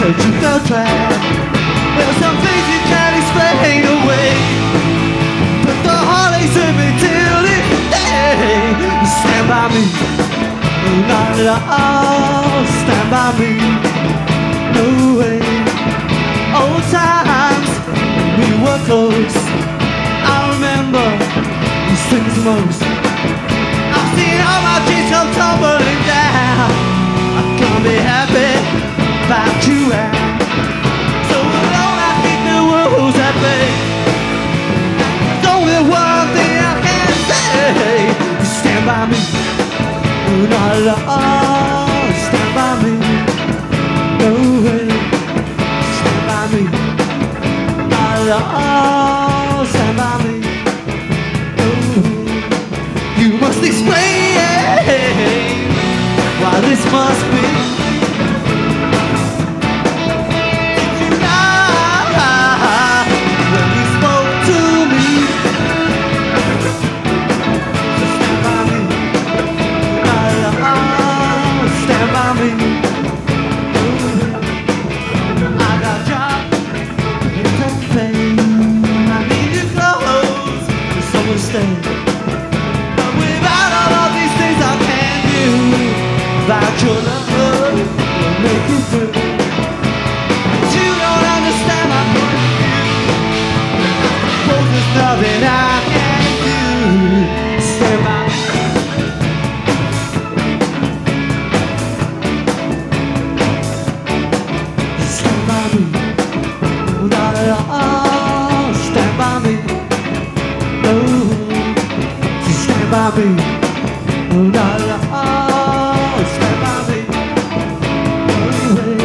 searching for a track. There are some things you can't explain away, but the heartaches hurt me till this day. Stand by me, not at all. Stand by me, no way. Old times, we were close. I remember these things most. I've seen all my dreams come tumbling down. I can't be happy without you out. So alone I keep the rules at bay. There's only one thing I can say. Stand by me, not alone. Stand by me, no way. Stand by me, not alone. Stand by me, no way. You must explain why this must be. But without all of these things I can't do, without your love, will make it through. But you don't understand my point of view. Suppose there's nothing I can do. Stand by me, stand by me, not at all. Stand by me, stand by me, not at all. Stand by me, no way.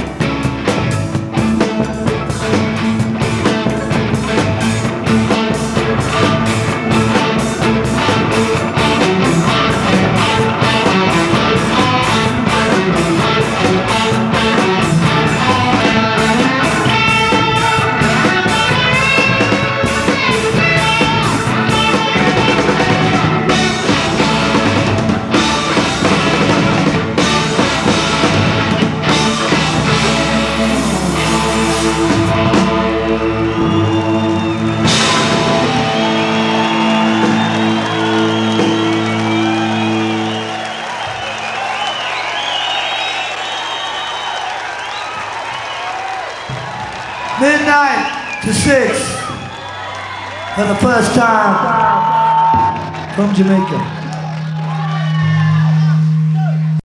Midnight to 6 for the first time from Jamaica.